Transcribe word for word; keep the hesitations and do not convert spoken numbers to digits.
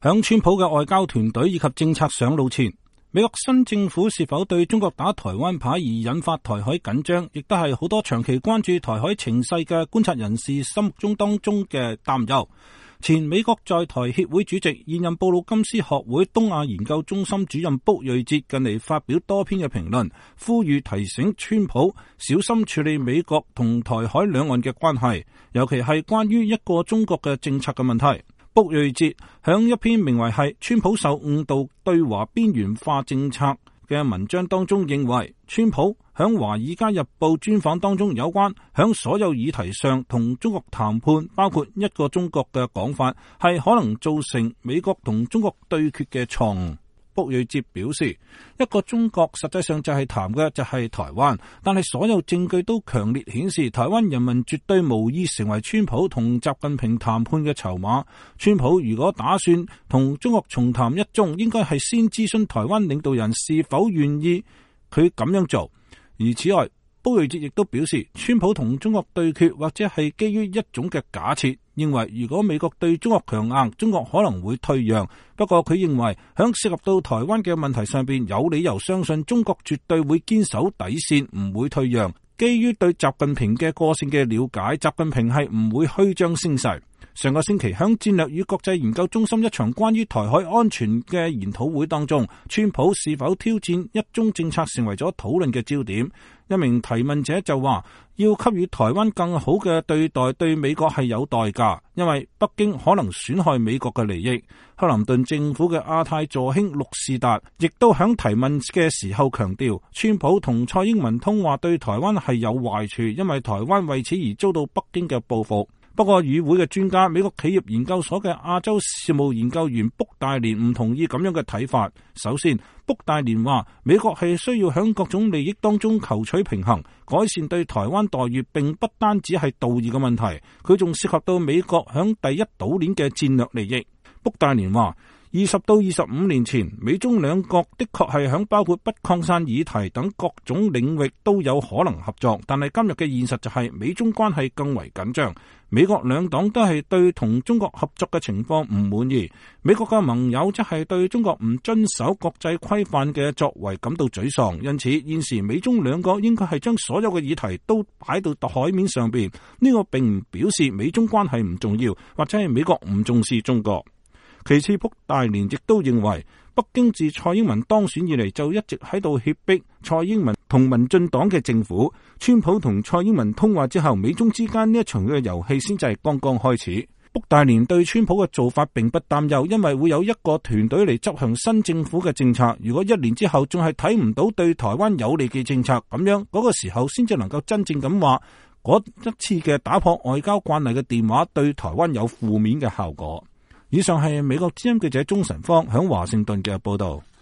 響川普嘅外交團隊以及政策上路前，美國新政府是否對中國打台灣牌而引發台海緊張，亦都係好多長期關注台海情勢嘅觀察人士心目中當中嘅擔憂。前美國在台協會主席、現任布魯金斯學會東亞研究中心主任卜瑞哲近嚟發表多篇嘅評論，呼籲提醒川普小心處理美國同台海兩岸嘅關係，尤其係關於一個中國嘅政策嘅問題。卜瑞哲響一篇名為係川普受誤導對華邊緣化政策嘅文章當中認為，川普響華爾街日報專訪當中有關響所有議題上同中國談判，包括一個中國嘅講法，係可能造成美國同中國對決嘅錯誤。卜瑞哲表示，一個中國實際上就係談嘅就係台灣，但係所有證據都強烈顯示台灣人民絕對無意成為川普同習近平談判嘅籌碼。川普如果打算同中國重談一中，應該係先諮詢台灣領導人是否願意佢咁樣做。而此外，卜瑞哲亦都表示，川普同中國對決或者係基於一種嘅假設，認為如果美國對中國強硬，中國可能會退讓。不過佢認為響涉及到台灣嘅問題上邊，有理由相信中國絕對會堅守底線，唔會退讓。基於對習近平嘅個性嘅了解，習近平係唔會虛張聲勢。上個星期響戰略與國際研究中心一場關於台海安全嘅研討會當中，川普是否挑戰一中政策成為咗討論嘅焦點。一名提問者就話，要給予台灣更好嘅對待，對美國係有代價，因為北京可能損害美國嘅利益。克林頓政府嘅亞太助卿陸士達亦都響提問嘅時候強調，川普同蔡英文通話對台灣係有壞處，因為台灣為此而遭到北京嘅報復。不過與會嘅專家，美國企業研究所嘅亞洲事務研究員卜大連唔同意咁樣嘅睇法。首先，卜大連話美國係需要響各種利益當中求取平衡，改善對台灣待遇並不單止係道義嘅問題，佢仲涉及到美國響第一島鏈嘅戰略利益。卜大連話，二十到二十五年前，美中兩國的確係響包括不擴散議題等各種領域都有可能合作，但係今日嘅現實就係美中關係更為緊張。美國兩黨都係對同中國合作嘅情況唔滿意，美國嘅盟友則係對中國唔遵守國際規範嘅作為感到沮喪。因此，現時美中兩國應該係將所有嘅議題都擺到台面上邊。呢個並唔表示美中關係唔重要，或者係美國唔重視中國。其次，卜大連亦都認為，北京自蔡英文當選以嚟就一直喺度脅迫蔡英文同民進黨嘅政府。川普同蔡英文通話之後，美中之間呢一場嘅遊戲先至係剛剛開始。卜大連對川普嘅做法並不擔憂，因為會有一個團隊嚟執行新政府嘅政策。如果一年之後仲係睇唔到對台灣有利嘅政策，咁樣嗰個時候先至能夠真正咁話，嗰一次嘅打破外交慣例嘅電話對台灣有負面嘅效果。以上係美國之音記者鍾晨芳響華盛頓嘅報道。